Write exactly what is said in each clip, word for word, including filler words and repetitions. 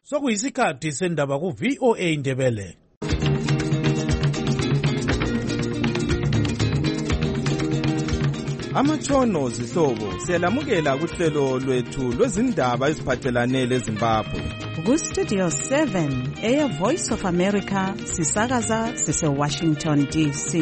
Sokuyisikhathi sendaba ku V O A Ndebele. Amatshono zihlobo siyalamukela kuhlelo lwethu lwezindaba eziphathelane leZimbabwe. Ku Studio seven Air Voice of America sisakaza sise Washington D C.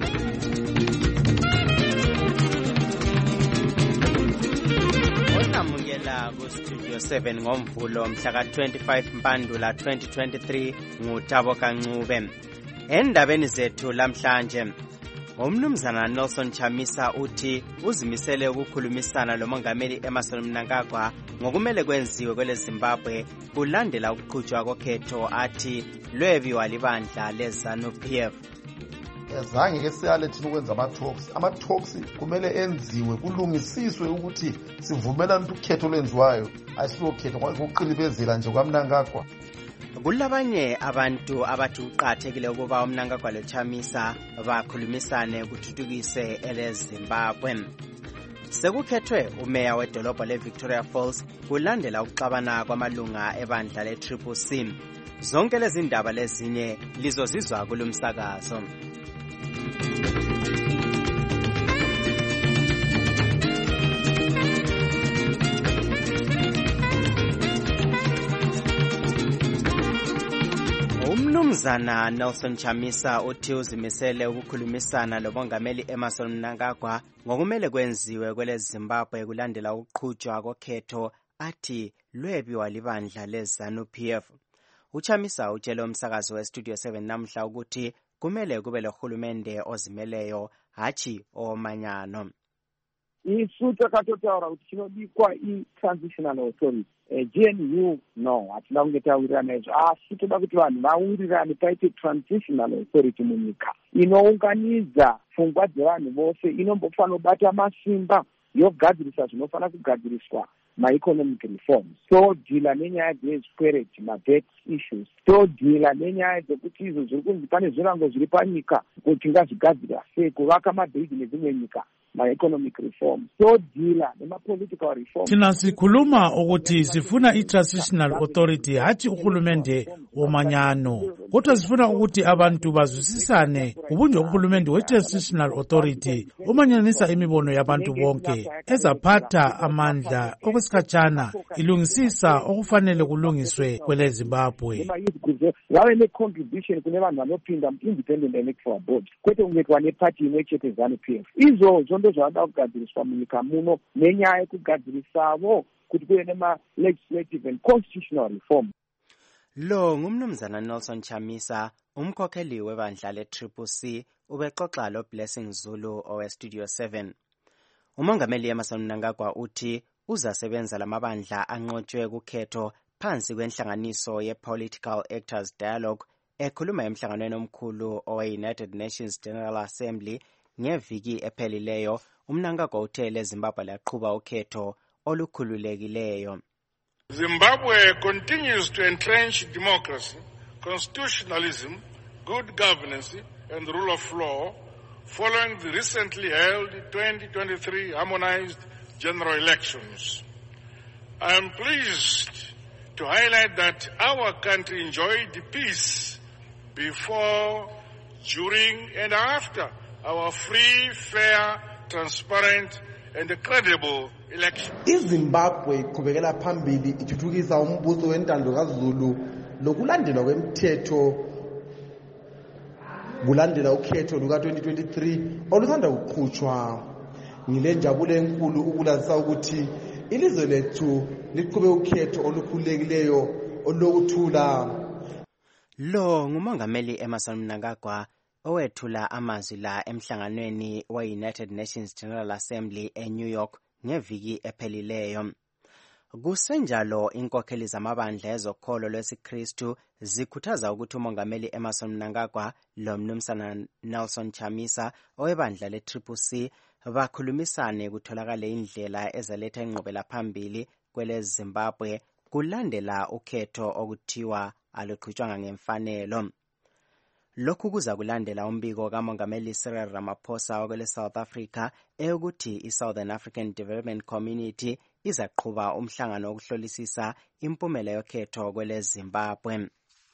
Onamukela ku Studio seven ngomvulo mhla ka twenty-five Mpandula twenty twenty-three nguThabo Kancube. Endabeni zethu lamhlanje Umnumzana Nelson Chamisa uthi uzimisele ukukhulumisana lomongameli Emmerson Mnangagwa ngokumele kwenziwe kwele Zimbabwe kulandela ukuqhutshwa kokhetho athi lwebiwa libandla leZanu P F. Zange ke siyale thina ukwenza ama talks ama talks kumele enziwe kulungisiswe ukuthi sivumelana ukuthi ukhetho lwenziwayo asilokhetho ngokuqilibezela nje kwaMnangagwa. Kulabanye abantu abathi uqathekile ukuba uMnangagwa loChamisa bakhulumisane kuthuthukise eleZimbabwe. Sekukhethwe umeya wedolobha leVictoria Falls kulandela ukuxabana kwamalunga ebandla le-Triple C. Zonke lezi ndaba lezinye lizozizwa kulumsakazo. Umnumzana Nelson Chamisa uthi uzimisele ukukhulumisana lomongameli Emmerson Mnangagwa ngokumele kwenziwe kwele Zimbabwe kulandela ukuqhutshwa kokhetho athi lwebiwa libandla leZanu P F. UChamisa utshele umsakazo weStudio seven namhla ukuthi kumele kube lohulumende ozimeleyo hachi omanyano. Isuta katotaura kuti chinodikwa i-transitional authority. G N U no hatina kungetawirirana izvo asi toda kuti vanhu vawirirane paite transitional authority munyika inounganidza pfungwa dzevanhu vose inombofanira kubata masimba yogadzirisa zvinofanira kugadziriswa ma-economic reforms, todhila nenyaya dzezvikwereti ma-debt issues, todhila nenyaya dzekuti izvo zviri kunzi pane zvirango zviri panyika kuti ngazvigadzirwa sei kuvaka mabhiriji nedzimwe nyika ma-economic reforms, todhila nema-political reforms. Thina sikhuluma ukuthi sifuna i-transitional authority hathi uhulumende womanyano, kodwa sifuna ukuthi abantu bazwisisane ubunje uhulumende we-transitional authority umanyanisa imibono yabantu bonke ezaphatha amandla okwesikhatshana ilungisisa okufanele kulungiswe kwele Zimbabwe. Vave ne-contribution kune vanhu vanopinda independent electoral board kwete kungetwa nepati imwe chete ZANU P F. Izvozvo ndo zvavada kugadziriswa munyika muno nenyaya yekugadzirisavo kuti kuve nema-legislative and constitutional reform. Lo ngumnumzana Nelson Chamisa umkhokheli webandla le-Triple C ubexoxa lo Blessing Zulu oweStudio seven. Umongameli Emmerson Mnangagwa uthi uzasebenza lamabandla anqotshwe kukhetho phansi kwenhlanganiso ye-Political Actors Dialogue ekhuluma emhlanganweni omkhulu owe-United Nations General Assembly ngeviki ephelileyo. uMnangagwa uthe leZimbabwe laqhuba ukhetho olukhululekileyo. Zimbabwe continues to entrench democracy, constitutionalism, good governance and rule of law following the recently held twenty twenty-three harmonized general elections. I am pleased to highlight that our country enjoyed peace before, during and after our free, fair, transparent and credible election. iZimbabwe iqhubekela phambili ithuthukisa umbuso wentando kaZulu lokulandelwa kwemthetho kulandela ukhetho luka twenty twenty-three olusanda kuqhutshwa. Ngilenjabulo enkulu ukulazisa ukuthi ilizwe lethu liqhube ukhetho olukhululekileyo olokuthula. Lo ngumongameli Emmerson Mnangagwa owethula amazwi la emhlanganweni we-United Nations General Assembly eNew York ngeviki ephelileyo. Kusenjalo inkokheli zamabandla ezokholo lwesiKristu zikhuthaza ukuthi umongameli Emmerson Mnangagwa lo mnumzana Nelson Chamisa owebandla le-Triple C bakhulumisane kutholakale indlela ezaletha ingqubela phambili kwele Zimbabwe kulandela ukhetho okuthiwa aluqhutshwanga ngemfanelo. Lokhu kuza kulandela umbiko kamongameli Cyril Ramaphosa wakwele South Africa eyokuthi iSouthern African Development Community izaqhuba umhlangano wokuhlolisisa impumela yokhetho kwele Zimbabwe.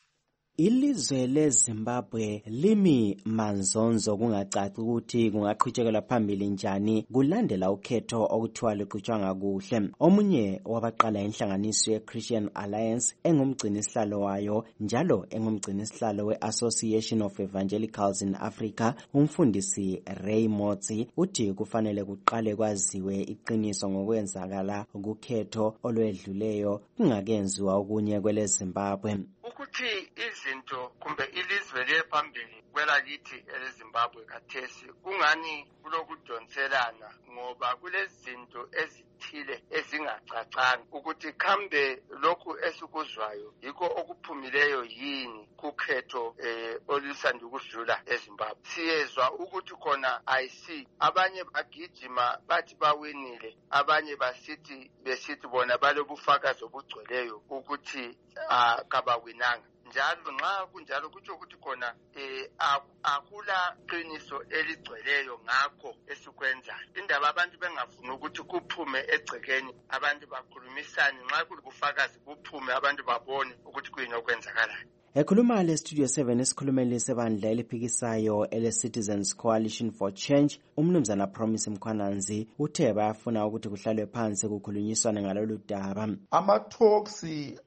Ilizwe leZimbabwe limi manzonzo kungacaci ukuthi kungaqhubekela phambili njani kulandela ukhetho okuthiwa luqhutshwa kuhle. Omunye wabaqala inhlanganiso ye-Christian Alliance engumgcinisihlalo wayo njalo engumgcinisihlalo we-Association of Evangelicals in Africa, umfundisi Ray Motsi, uthi kufanele kuqale kwaziwe iqiniso ngokwenzakala ukhetho olwedluleyo kungakenziwa okunye kwele Zimbabwe. Ukuthi izinto kumbe ilizwe lephambili kwelakithi eleZimbabwe kathesi kungani kulokudonselana ngoba kulezinto ezithile ezingacacanga ukuthi kambe lokhu esikuzwayo yikho okuphumileyo yini kukhetho eh, olusanda ukudlula eZimbabwe. Siyezwa ukuthi khona I C abanye bagijima bathi bawinile, abanye basithi besithi bona balobufakazi obugcweleyo ukuthi akabawinanga. Njalo nxa kunjalo kutsho ukuthi khona eh akula qiniso eligcweleyo ngakho esikwenzayo. Indaba abantu bengafuna ukuthi kuphume egcekeni, abantu bakhulumisane, nxa kulubufakazi kuphume abantu babone ukuthi kuyini okwenzakalayo. Ekhuluma le Studio seven esikhulumeni sebandla eliphikisayo ele Citizens Coalition for Change, umnumzana Promise Mkhwananzi uthe bayafuna ukuthi kuhlalwe phansi kukhulunyiswane ngalolu daba. Ama talks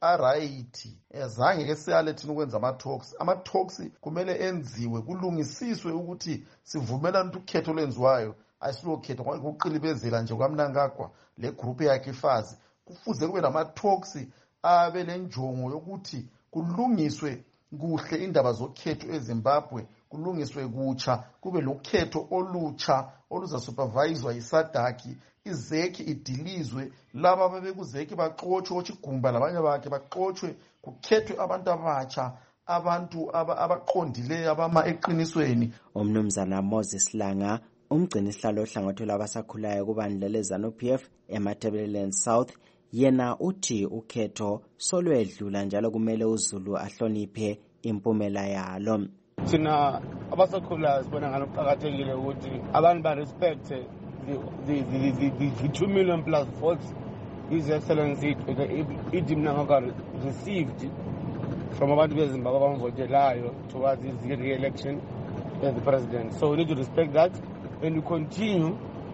aright ezange ke siyale thina ukwenza ama talks. Ama talks kumele enziwe kulungisiswe ukuthi sivumelana ukuthi ukhetho lwenziwayo asilokhetho ngokuqilibezela nje kwaMnangagwa le group yakhe ifazi. Kufuze kube nama talks abe lenjongo yokuthi kulungiswe kuhle indaba zokhetho eZimbabwe, kulungiswe kutsha, kube lokhetho olutsha oluzasupervisewa yisadaki, izeki idilizwe, laba babekuzeki baxotshwe ochigumba labanye bakhe baxotshwe, kukhethwe abantu abatsha, abantu abaqondileyo abama eqinisweni. Umnumzana Moses Langa, umgcinisihlalo ohlangothwe labasakhulayo kubandla leZANU-P F eMatabeleland South, yena uthi ukhetho solwedlula njalo kumele uZulu ahloniphe impumela yalo. Sina abasakhulayo sibona ngalokuqhakathekile ukuthi abantu ba respect the the the, the, the two million plus votes His Excellency Idi Mnangagwa received from abantu beZimbabwe abamvotelayo towards his re-election as the president. So we need to respect that and we continue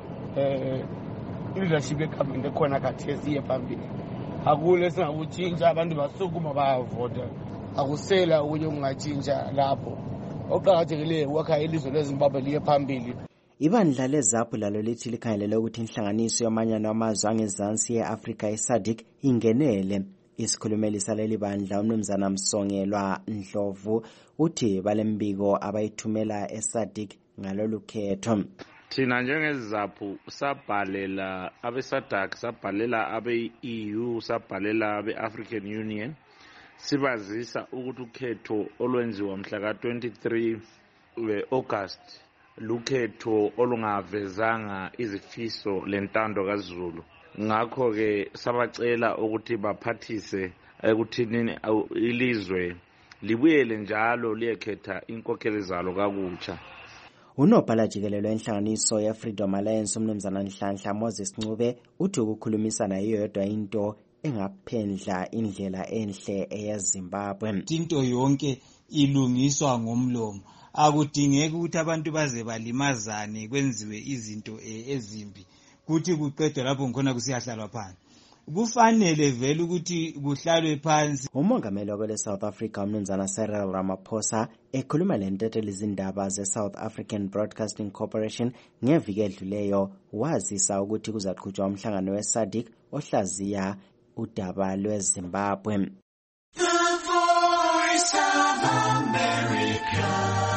uh, leadership ekhambeni ekhona kathesi yephambili. Akule singakutshintsha abantu basukuma bayavota. Akusela okunye okungatshintsha lapho. Oqhakathekileyo wakha ilizwe leZimbabwe liye phambili. Ibandla leZAPU lalo lithi likhangelele ukuthi inhlanganiso yamanyano amazwe angezansi ye-Afrika i-SADC ingenele. Isikhulumeli saleli bandla umnumzana Msongelwa Ndlovu uthi balembiko abayithumela e-SADC ngalolu khetho. Thina njengeZAPU sabhalela abe-SADC, sabhalela abe-E U, sabhalela abe-African Union sibazisa ukuthi ukhetho olwenziwa mhla ka twenty-three we-August lukhetho olungavezanga izifiso lentando kaZulu. Ngakho ke sabacela ukuthi baphathise ekuthini ilizwe libuyele njalo liyekhetha inkokheli zalo kakutsha. Unobhala jikelelo enhlanganiso ye-Freedom Alliance umnumzana Nhlanhla Moses Ncube uthi ukukhulumisana yiyo yodwa into engaphendla indlela enhle eyaZimbabwe. Into yonke ilungiswa ngomlomo. Akudingeki ukuthi abantu baze balimazane kwenziwe izinto ezimbi kuthi kuqedwe lapho ngikhona kusiyahlalwa phansi. Kufanele vele ukuthi kuhlalwe phansi. Umongameli wele South Africa umnumzana Cyril Ramaphosa ekhuluma lentetho lezindaba ze-South African Broadcasting Corporation ngeviki edluleyo wazisa ukuthi kuzaqhutshwa umhlangano we-SADC ohlaziya udaba lweZimbabwe. The Voice of America,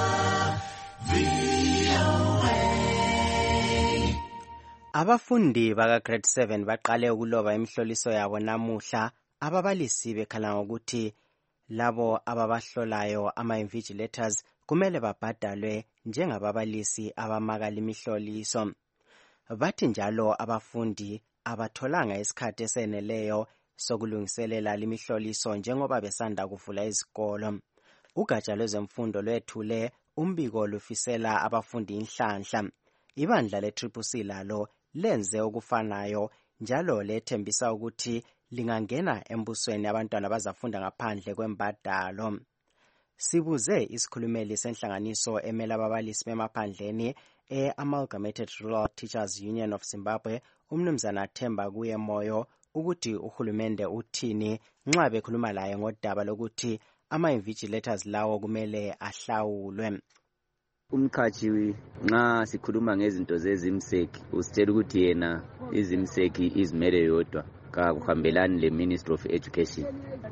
V O A. Abafundi baka grade seven baqale ukuloba imhloliso yabo namuhla. Ababalisi bekhala ngokuthi labo ababahlolayo ama-invigilators kumele babhadalwe njengababalisi abamakala imihloliso. Bathi njalo abafundi abatholanga isikhathi eseneleyo sokulungiselela limihloliso njengoba besanda kuvula izikolo. Ugatsha lwezemfundo lwethule umbiko lufisela abafundi inhlanhla. Ibandla le-Triple C lalo lenze okufanayo njalo lethembisa ukuthi lingangena embusweni abantwana bazafunda ngaphandle kwembadalo. Sibuze isikhulumeli senhlanganiso emela ababalisi bemaphandleni e-Amalgamated Rural Teachers Union of Zimbabwe, umnumzana Themba Kuye Moyo, ukuthi uhulumende uthini nxa bekhuluma laye ngodaba lokuthi ama-invigilators lawo kumele ahlawulwe. Umqhashi nxa sikhuluma ngezinto zezimseki usitshela ukuthi yena izimseki izimele yodwa kakuhambelani le Ministry of Education.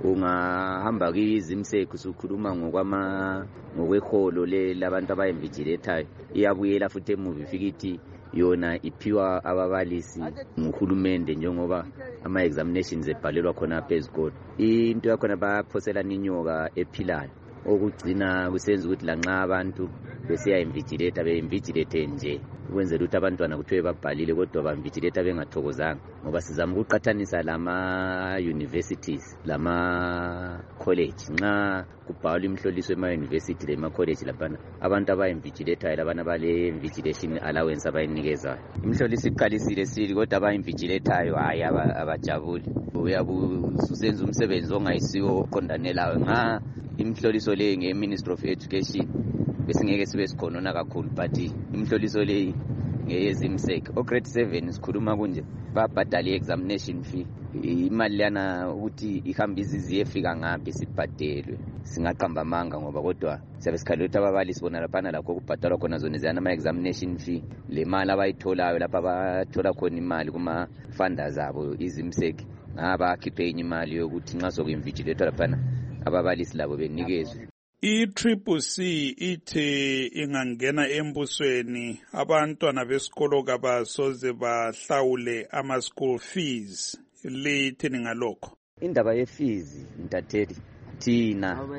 Ungahamba kwizimseki usukhuluma ngokwama ngokweholo le labantu abayinvigilatayo, iyabuyela futhi emuva ifika ithi yona iphiwa ababalisi nguhulumende njengoba ama examinations ebhalelwa khona phezulu. Into yakhona baphosela ninyoka ephilayo okugcina kusenza ukuthi lanxa abantu besiya invigilate be-invigilate nje ukwenzela ukuthi abantwana kuthiwe babhalile kodwa ba-invigilate bengathokozanga, ngoba sizama ukuqathanisa lama-universities lama-college. Nxa kubhalwa imhloliso ema-university lema-college laphana abantu aba-invigilatayo labana bale-invigilation allowance abayinikezayo, imhloliso iqalisile sili kodwa aba-invigilatayo hayi abajabuli. Uyabususenza umsebenzi ongayisiwo oqondanelayo. Nga imhloliso le nge-Ministry of Education besingeke sibe sikhonona kakhulu, but imhloliso le ngeyezimseki. O-grade seven sikhuluma kunje babhadala i-examination fee, imali yana ukuthi ihamba izizi efika ngaphi sibhadelwe. Singaqamba amanga ngoba kodwa siyabe sikhalela ukuthi ababalisi bona laphana lakho kubhadalwa khona zona ziyana ama-examination fee, le mali abayitholayo lapha bathola khona imali kuma-funders zabo izimseki ngabakhiphe enye imali yokuthi nxa soku-invigilatwa laphana ababalisi labo benikezwe. I-Triple C ithi ingangena embusweni abantwana besikolo kabasoze bahlawule ama-school fees. Lithini ngalokho? Indaba ye-fees ntatheli thina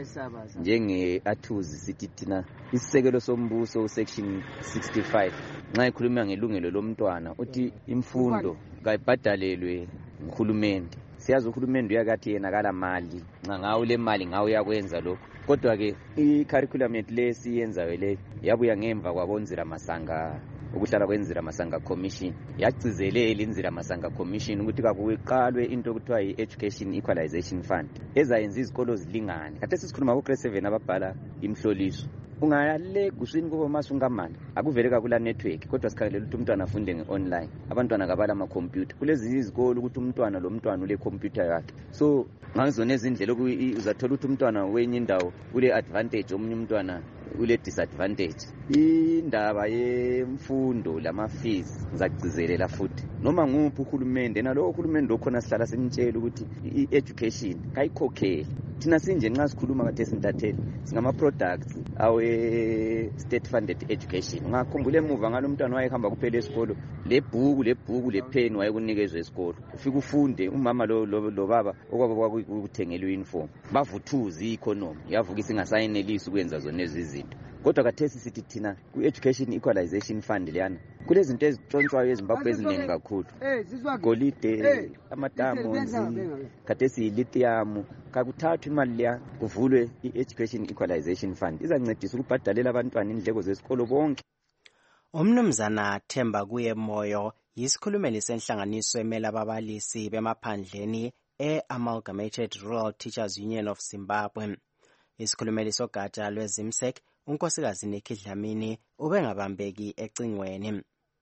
njenge-athuzi sithi thina isisekelo sombuso usection sixty-five nxa ikhuluma ngelungelo lomntwana uthi imfundo kayibhadalelwe nguhulumende. Siyazi uhulumende uyakathi yena kala mali nxa ngawo le mali ngawo uyakwenza lokho, kodwa ke i-curriculum yethu le siyenzayo le yabuya ngemva kwabonzira masanga ukuhlala kwenzira masanga commission, yagcizelela inzira masanga commission ukuthi kakuqalwe into okuthiwa yi-Education Equalization Fund ezayenza izikolo zilingane. Khathesi sikhuluma ku grade seven ababhala imhloliso, ungayale guswini kubo masungamali akuvele kakula network, kodwa sikhalela ukuthi umntwana afunde nge-online, abantwana kabala ama-computer. Kulezi izikolo ukuthi umntwana lo mntwana ule computer yakhe, so ngazona ezindlela uzathola ukuthi umntwana wenye indawo ule advantage omunye umntwana ule disadvantage. Indaba yemfundo lama-fees ngizagcizelela futhi noma nguphi uhulumende, nalowo uhulumende okhona sihlala simtshela ukuthi i-education kayikhokheli. Thina sinje nxa sikhuluma kade sintatheli singama-products awe-state funded education. Ungakhumbula emuva ngalo umntwana wayehamba kuphela esikolo lebhuku lebhuku lepheni wayekunikezwe esikolo, ufike ufunde. Umama lo lo baba okwabo kwakuthengelwe uniform bavuthuza i-economy yavuka isingasayinelisi ukwenza zona lezi izinto. Kodwa kathesi sithi thina ku-Education Equalization Fund leyana kulezinto ezitshontshwayo eZimbabwe eziningi kakhulu, golide, amadamonzi, kathesi yi-lithium. Kakuthathwa imali leya kuvulwe i-Education Equalization Fund izancedisa ukubhadalela abantwana indleko zesikolo bonke. Umnumzana Themba Kuye Moyo yisikhulumeli senhlanganiso emela ababalisi bemaphandleni e-Amalgamated Rural Teachers Union of Zimbabwe. Isikhulumeli sogatsha lwezimsek unkosikazi Nikki Dlamini ubengabambeki ecingweni.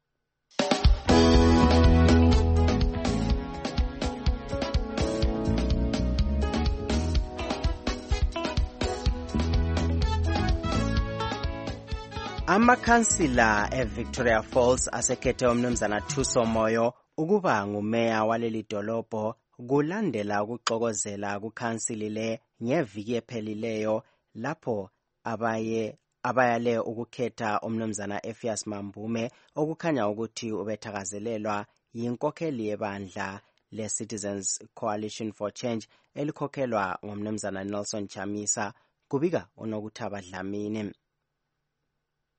Amakhansila eVictoria Falls asekhethe umnumzana Thuso Moyo ukuba ngumeya waleli dolobho kulandela ukuxokozela kukhansili le ngeviki ephelileyo lapho abaye abayale ukukhetha umnumzana Effias Mambume okukhanya ukuthi ubethakazelelwa yinkokheli yebandla le-Citizens Coalition for Change elikhokhelwa ngumnumzana Nelson Chamisa, kubika uNokuthaba Dlamini.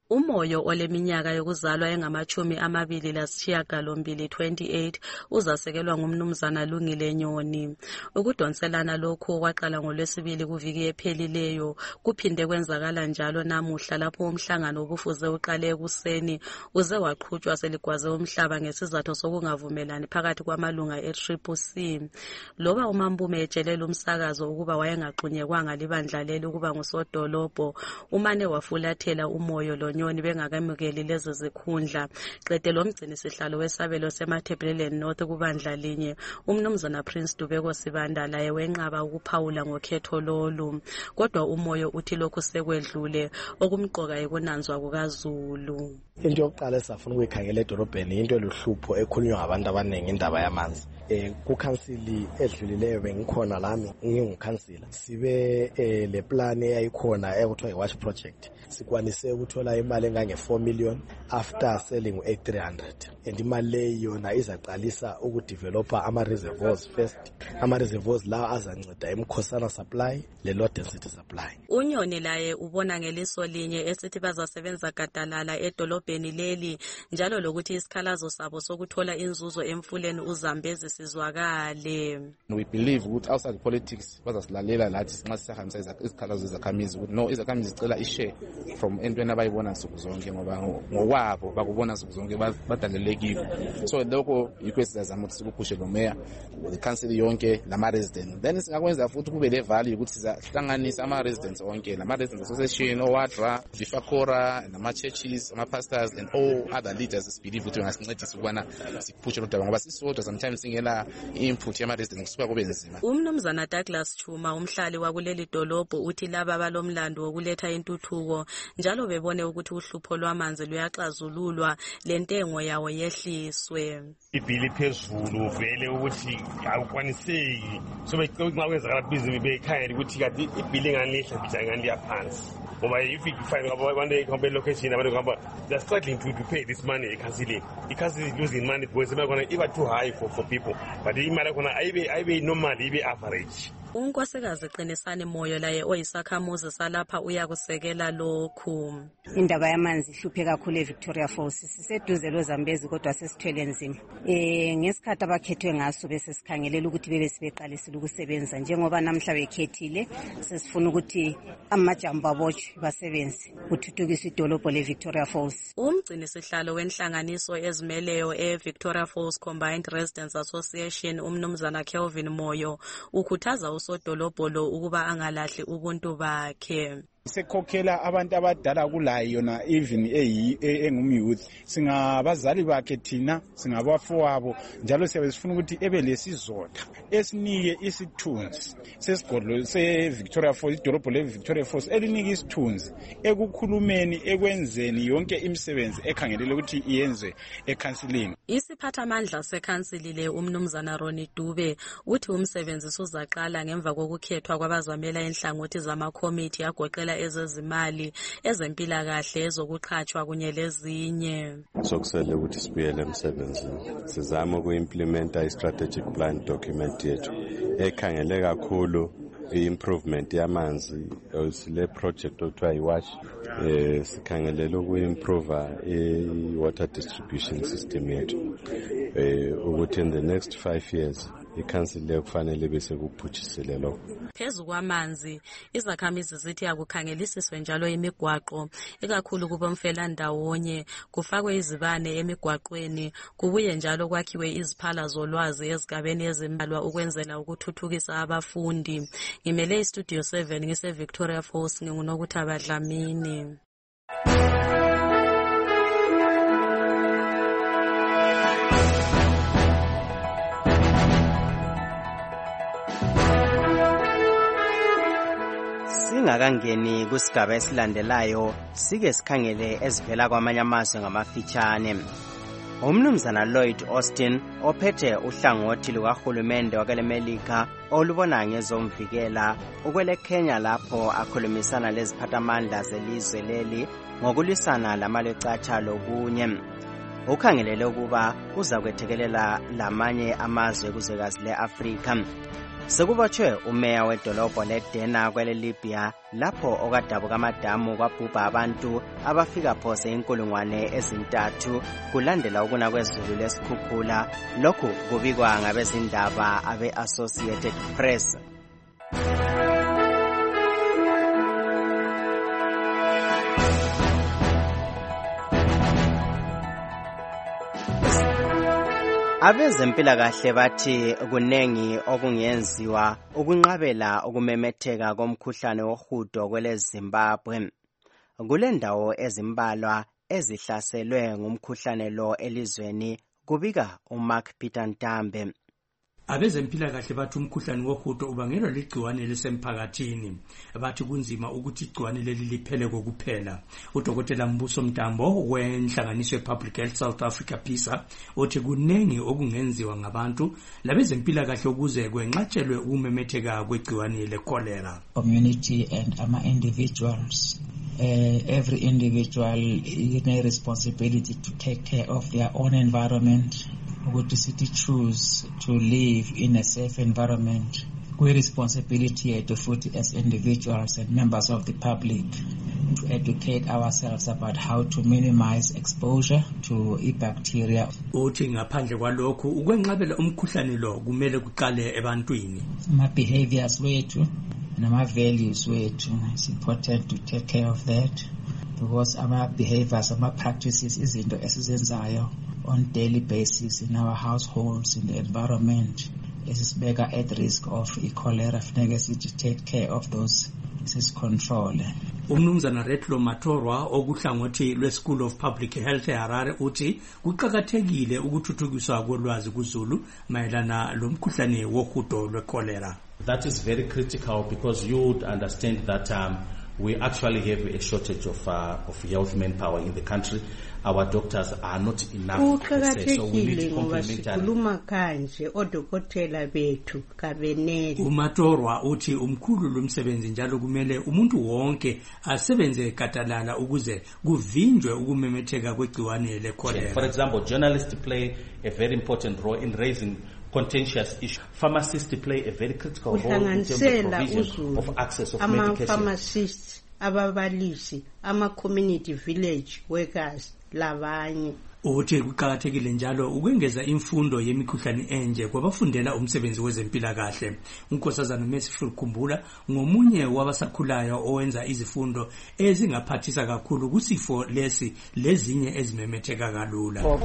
Umoyo oleminyaka yokuzalwa engamachumi amabili lasishiyagalombili twenty-eight uzasekelwa ngumnumzana Lungile Nyoni. Ukudonselana lokhu kwaqala ngolwesibili kuviki ephelileyo kuphinde kwenzakala njalo namuhla lapho umhlangano obufuze uqale ekuseni uze waqhutshwa seligwaze umhlaba ngesizathu sokungavumelani phakathi kwamalunga e-Triple C. Loba uMambume etshelela umsakazo ukuba wayengaxunyekwanga libandla leli ukuba ngusodolobho, umane wafulathela umoyo lo Nyoni bengakamukeli lezi zikhundla. Qede lo mgcini sihlalo wesabelo seMatabeleland North kubandla linye umnumzana Prince Dubeko Sibanda laye wenqaba ukuphawula ngokhetho lolu. Kodwa umoyo uthi lokhu sekwedlule okumqoka ekunanzwa kukaZulu. Into yokuqala esafuna ukuyikhangela edolobheni into eluhlupho ekhulunywa ngabantu abaningi indaba yamanzi. Eh kukansili edlulileyo bengikhona lami ngingukhansila sibe eh le plan eyayikhona ekuthiwa iWatch project sikwanise ukuthola imali engange four million after selling eight thousand three hundred and imali leyo yona izaqalisa ukudevelopa ama reservoirs first ama reservoirs la azanceda eMkhosana supply le low density supply. Unyoni laye ubona ngeliso linye esithi bazasebenza gadalala edolobheni leli njalo lokuthi isikhalazo sabo sokuthola inzuzo emfuleni uZambezi sizwakale. We believe ukuthi outside politics bazasilalela lathi nxa sisahambisa isikhalazo zakhamizi ukuthi no izakhamizi zicela ishare from entweni abayibona nsuku zonke ngoba ngokwabo bakubona nsuku zonke badalelekile. So lokho yikho esizazama ukuthi sikuphushe lo mayor council yonke lama residents then singakwenza futhi kube le value ukuthi sizahlanganisa ama residents onke lama residents association owadra Vifakora nama churches ama pastors and all other leaders believe ukuthi ngasincedisa ukubana sikuphushe lo daba ngoba sisodwa sometimes singela input yama residents kusuka kube nzima. Umnumzana Douglas Chuma umhlali wakuleli dolobho uthi laba balomlando wokuletha intuthuko njalo bebone ukuthi uhlupho lwamanzi luyaxazululwa lentengo yawo yehliswe. Ibhili phezulu vele ukuthi awukwaniseki so becela kwenzakala business bekhaya ukuthi kanti ibhili nganihla bijaya ngani yaphansi ngoba if you find abantu ekhombe location abantu ngaba they are struggling to, to pay this money ecounseling because is losing money because imali khona iba too high for for people but imali khona ayibe ayibe normal ibe average. Unkosikazi Qinisani Moyo laye oyisakhamuzi salapha uyakusekela lokhu. Indaba yamanzi ihluphe kakhulu eVictoria Falls siseduze loZambezi kodwa sesithwele nzima. Eh ngesikhathi abakhethwe ngaso bese sikhangelela ukuthi bebe sibeqalisile ukusebenza njengoba namhla bekhethile sesifuna ukuthi amajambo abotshe basebenze uthuthukisa idolobho leVictoria Falls. Umgcini sihlalo wenhlanganiso ezimeleyo eVictoria Falls Combined Residents Association umnumzana Kelvin Moyo ukhuthaza usodolobho lo ukuba angalahli ubuntu bakhe. Sekhokhela abantu abadala kulayo yona even engumyouth singabazali bakhe thina singabafowabo njalo siyabe sifuna ukuthi ebe lesizotha esinike isithunzi sesigodlo seVictoria Falls idolobho leVictoria Falls elinike isithunzi ekukhulumeni ekwenzeni yonke imisebenzi ekhangelele ukuthi iyenze ecounseling. Isiphathamandla seCouncil le umnumzana Ronnie Dube uthi umsebenzi uzaqala ngemva kokukhethwa kwabazamela enhlangothi zama committee agoqela ezezimali ezempilakahle ezokuqhatshwa kunye lezinye. Sokusele ukuthi sibuyele emsebenzini sizama ukuimplementa i-strategic plan document yethu ekhangele kakhulu i-improvement yamanzi sile project okuthiwa iWatch eh sikhangelela ukuimprove i-water distribution system yethu eh ukuthi in the next five years iCouncil le kufanele bese kuphutshisele lokho. Phezu kwamanzi izakhamizi zithi akukhangelisiswe njalo imigwaqo ikakhulu kubomfela ndawonye kufakwe izibane emigwaqweni kubuye njalo kwakhiwe iziphala zolwazi ezigabeni ezimbalwa ukwenzela ukuthuthukisa abafundi. Ngimele iStudio seven ngise Victoria Falls ngingunokuthaba Dlamini. Singakangeni kusigaba esilandelayo sike sikhangele ezivela kwamanye amazwe ngamafitshane. Umnumzana Lloyd Austin ophethe uhlangothi lukahulumende wakelemelika olubona ngezomvikela ukwele Kenya lapho akhulumisana leziphathamandla zelizwe leli ngokulisana lamalecatsha lokunye. Ukhangelele ukuba uza kwethekelela lamanye amazwe kuzwekazi leAfrika. Sekubotshwe umeya wedolobho leDena kwele Libya lapho okadabuka amadamu kwabhubha abantu abafika phose inkulungwane ezintathu kulandela ukuna kwezulu lesikhukhula. Lokhu kubikwa ngabezindaba abe-Associated Press. Abezempilakahle bathi kunengi okungenziwa ukunqabela ukumemetheka komkhuhlane wohudo kwele Zimbabwe. Kulendawo ezimbalwa ezihlaselwe ngumkhuhlane lo elizweni, kubika uMark Peter Ntambe. Abezempilakahle bathi umkhuhlane wohudo ubangelwa ligciwane lisemphakathini. Bathi kunzima ukuthi igciwane leli liphele kokuphela. Udokotela Mbuso Mtambo wenhlanganiso Public Health South Africa PISA uthi kunengi okungenziwa ngabantu labezempilakahle ukuze kwenqatshelwe ukumemetheka kwegciwane lecholera. Community and ama individuals. Uh, every individual is a responsibility to take care of their own environment. Ukuthi sithi choose to live in a safe environment. We responsibility to futhi as individuals and members of the public to educate ourselves about how to minimize exposure to e-bacteria. Uthi ngaphandle kwalokho ukwenqabela umkhuhlane lo kumele kuqale ebantwini. Ama behaviors wethu nama values wethu, it's important to take care of that because our behaviors, our practices izinto esizenzayo on daily basis in our households, in the environment, esisibeka at risk of E. cholera. Funeka sithi take care of those, sisicontrol. Umnumzana Retlo Matorwa okuhlangothi lwe-School of Public Health eHarare uthi kuqakathekile ukuthuthukiswa kolwazi kuZulu mayelana lomkhuhlane wohudo lwe-cholera. That is very critical because you would understand that um, we actually have a shortage of uh, of health manpower in the country. Our doctors are not enough per se, so we need to complementary. Odokotela bethu kabeneli. Umatorwa uthi umkhulu lomsebenzi njalo kumele umuntu wonke asebenze katalala ukuze kuvinjwe ukumemetheka kwegciwane lecholera. For example, journalists play a very important role in raising contentious issues. Pharmacists play a very critical role in terms of provision of access of medication. Pharmacists, ababalisi, ama community village workers labanye. Uthi kuqakathekile njalo ukwengeza imfundo yemikhuhlane enje kwabafundela umsebenzi wezempilakahle. Unkosazana Merciful Khumbula ngomunye wabasakhulayo owenza izifundo ezingaphathisa kakhulu kusifo lesi lezinye ezimemetheka kalula.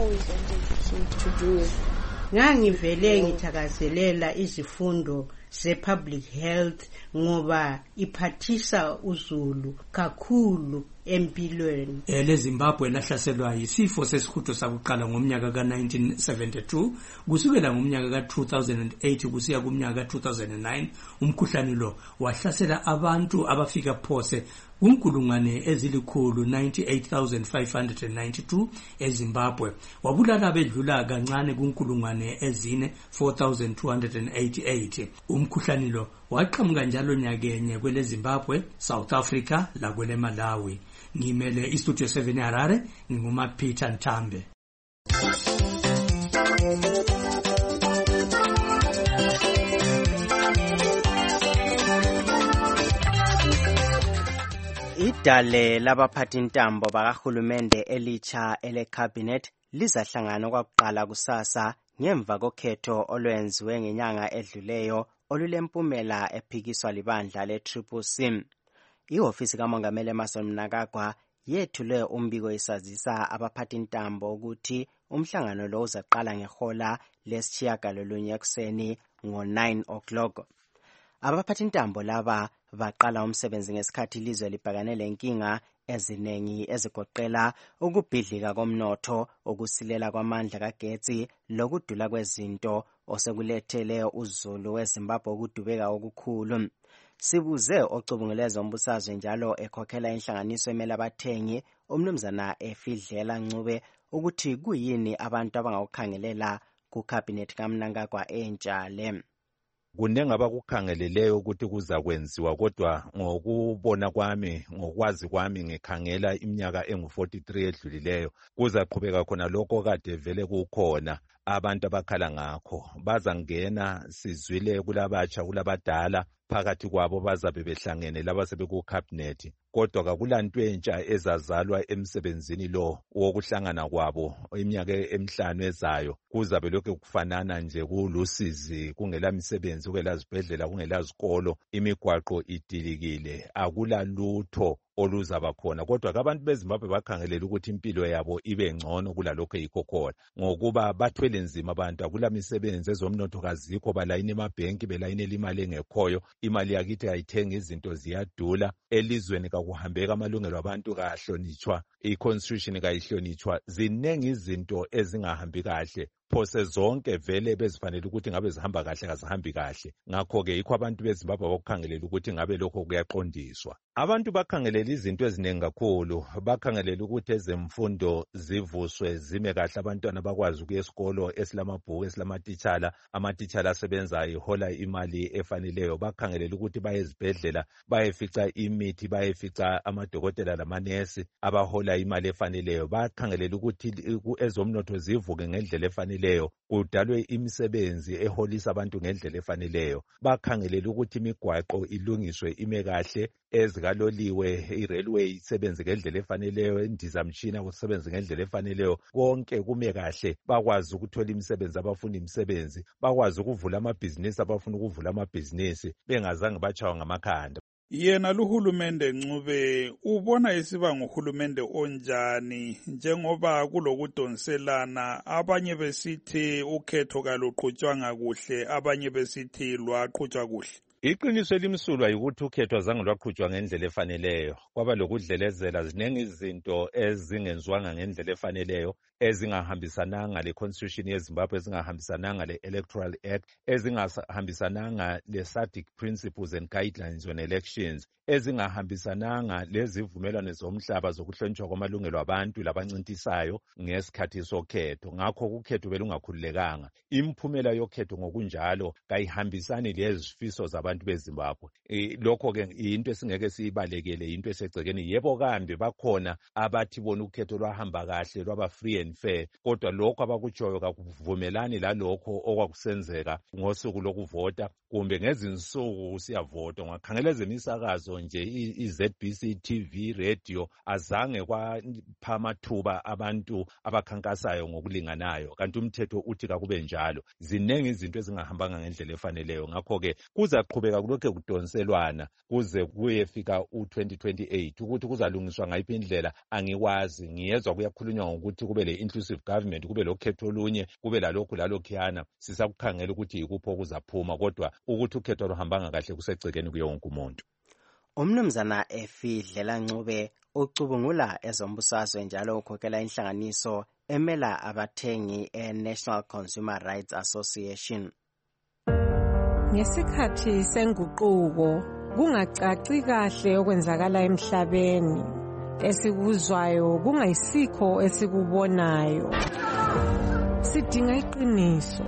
Ngangivele ngithakazelela izifundo ze-public health ngoba iphathisa uZulu kakhulu empilweni. Ele Zimbabwe lahlaselwa yisifo sesihudo sakuqala ngomnyaka ka nineteen seventy-two kusukela ngomnyaka ka two thousand eight kusiya kumnyaka ka two thousand nine umkhuhlane lo wahlasela abantu abafika phose kunkulungwane ezilikhulu ninety-eight thousand five hundred ninety-two eZimbabwe wabulala abedlula kancane kunkulungwane ezine four thousand two hundred eighty-eight. Umkhuhlane lo waqhamuka njalo nyakenye kwele Zimbabwe, South Africa la kwele Malawi. Ngimele iStudio seven eHarare, nginguma Peter Ntambe. Idale labaphathintambo bakahulumende elitsha ele-cabinet lizahlangana kwakuqala kusasa ngemva kokhetho olwenziwe ngenyanga edluleyo olulempumela ephikiswa libandla le-Triple C. Ihofisi kaMongameli Emmerson Mnangagwa yethule umbiko isazisa abaphathintambo ukuthi umhlangano lo uzaqala ngehola lesitshiyagalolunye ekuseni ngo-nine o'clock. Abaphathintambo laba baqala umsebenzi ngesikhathi ilizwe libhekane lenkinga eziningi ezigoqela ukubhidlika komnotho, ukusilela kwamandla kagetsi, lokudula kwezinto osekulethele uZulu weZimbabwe ukudubeka okukhulu. Sibuze ocubunguleza umbusazwe njalo ekhokhela inhlanganiso emele abathengi umnumzana Efidlela Ncube ukuthi kuyini abantu abangawukhangelela ku cabinet kaMnangagwa entsha le. kunenge abakukhangeleleyo ukuthi kuzakwenziwa kodwa ngokubona kwami ngokwazi kwami ngikhangela iminyaka engu forty-three edlulileyo kuzaqhubeka khona lokho kade vele kukhona abantu abakhala ngakho bazangena sizwile kulabatsha kulabadala phakathi kwabo bazabe behlangene laba sebeku-cabinet kodwa kakulanto entsha ezazalwa emsebenzini lo wokuhlangana kwabo iminyaka emihlanu ezayo kuzabe lokho kufanana nje kulusizi kungela misebenzi kungela zibhedlela kungela zikolo imigwaqo idilikile akula lutho oluzaba khona kodwa abantu beZimbabwe bakhangelela ukuthi impilo yabo ibe ngcono kulalokho yikho khona ngokuba bathwele nzima abantu akula misebenzi ezomnotho kazikho balayini emabhenki belayinela imali engekhoyo imali yakithi ayithenga izinto ziyadula elizweni kakuhambeka amalungelo abantu kahlonitshwa i-constitution kayihlonitshwa zinengi izinto ezingahambi kahle phose zonke vele bezifanele ukuthi ngabe zihamba kahle kazihambi kahle ngakho-ke yikho abantu beZimbabwe bakukhangelela ukuthi ngabe lokho kuyaqondiswa abantu bakhangelela izinto eziningi kakhulu bakhangelela ukuthi ezemfundo zivuswe zime kahle abantwana bakwazi ukuya esikolo esilamabhuku esilamatitshala amatitshala asebenzayo ihola imali efaneleyo bakhangelela ukuthi baye ezibhedlela bayefica imithi bayefica amadokotela lamanesi abahola imali efaneleyo bakhangelela ukuthi ezomnotho zivuke ngendlela efaneleyo leyo kudalwe imisebenzi eholisa abantu ngendlela efaneleyo bakhangelela ukuthi imigwaqo ilungiswe ime kahle ezikaloliwe i-railway isebenze ngendlela efaneleyo indizamtshina kusebenze ngendlela efaneleyo konke kume kahle bakwazi ukuthola imisebenzi abafuna imisebenzi bakwazi ukuvula amabhizinisi abafuna ukuvula amabhizinisi bengazange batshawa ngamakhanda yena luhulumende Ncube ubona isiba nguhulumende onjani njengoba kulokudonselana abanye besithi ukhetho kaluqhutshwanga kuhle abanye besithi lwaqhutshwa kuhle iqiniso elimsulwa yikuthi ukhetho azange lwaqhutshwa ngendlela efaneleyo kwaba lokudlelezela zinengi izinto ezingenziwanga ngendlela efaneleyo ezingahambisananga le-constitution yeZimbabwe ezingahambisananga le-electoral act ezingahambisananga le-SADC principles and guidelines on elections ezingahambisananga lezivumelwano zomhlaba zokuhlonitshwa kwamalungelo abantu labancintisayo ngesikhathi sokhetho ngakho ukhetho belungakhululekanga imphumela yokhetho ngokunjalo kayihambisani lezifiso zabantu beZimbabwe e, lokho-ke into esingeke siyibalekele into esegcekeni yebo kambe bakhona abathi bona ukhetho lwahamba kahle lwaba free and fair kodwa lokho abakutshoyo kakuvumelani lalokho okwakusenzeka ngosuku lokuvota kumbe ngezinsuku siyavota ungakhangela ezemisakazo nje i-Z B C T V radio azange kwapha amathuba abantu abakhankasayo ngokulinganayo kanti umthetho uthi kakube njalo zinengi izinto ezingahambanga ngendlela efaneleyo ngakho-ke kuzaqhubeka kulokho kudonselwana kuze kuyefika u-twenty twenty-eight ukuthi kuzalungiswa ngayiphi indlela angikwazi ngiyezwa kuyakhulunywa ngokuthi kube le-inclusive government kube lokhetho olunye kube lalokhu lalokhuyana sisakukhangela ukuthi yikupho kuzaphuma kodwa ukuthi ukhetho luhambanga kahle kusegcekeni kuye wonke umuntu umnumzana Efidlela Ncube ucubungula ezombusazwe njalo ukhokhela inhlanganiso emela abathengi e-National Consumer Rights Association ngesikhathi senguquko kungacaci kahle okwenzakala emhlabeni esikuzwayo kungayisikho esikubonayo sidinga iqiniso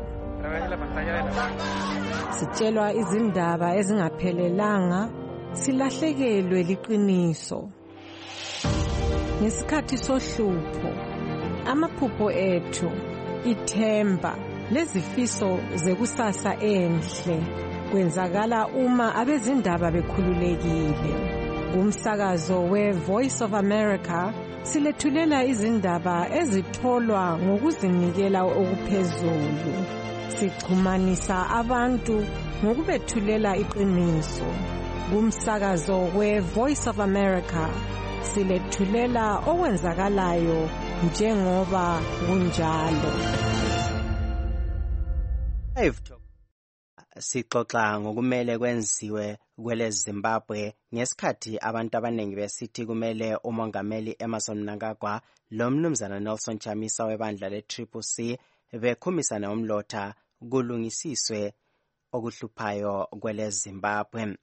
sitshelwa izindaba ezingaphelelanga silahlekelwe liqiniso ngesikhathi sohlupho amaphupho ethu ithemba lezifiso zekusasa enhle kwenzakala uma abezindaba bekhululekile kumsakazo we-Voice of America silethulela izindaba ezitholwa ngokuzinikela okuphezulu sixhumanisa abantu ngokubethulela iqiniso kumsakazo we-Voice of America silethulela okwenzakalayo njengoba kunjalo sixoxa ngokumele kwenziwe kwele Zimbabwe ngesikhathi abantu abaningi besithi kumele umongameli Emmerson Mnangagwa lo mnumzana Nelson Chamisa webandla le-Triple C bekhumisana umlotha kulungisiswe okuhluphayo kwele Zimbabwe.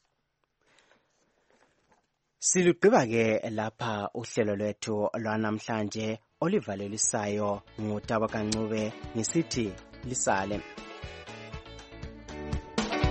Silugqiba ke lapha uhlelo lwethu lwanamhlanje olivalelisayo ngutaba kaNcube ngisithi lisale.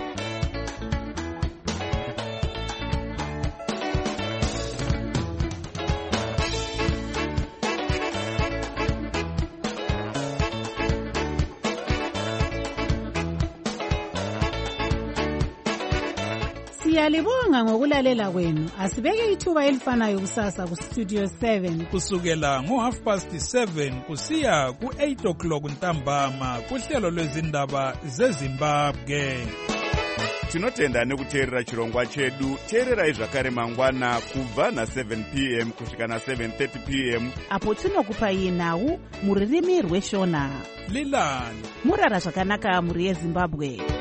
Siyalibonga ngokulalela kwenu. Asibeke ithuba elifanayo kusasa ku Studio seven kusukela ngo half past seven kusiya ku eight o'clock ntambama kuhlelo lwezindaba zeZimbabwe. Tinotenda nekuteerera chirongwa chedu. Teererai zvakare mangwana kubva na seven p m kusvika na seven thirty p m apo tinokupai nhau muririmi rweshona. Lilani murara zvakanaka muri yeZimbabwe.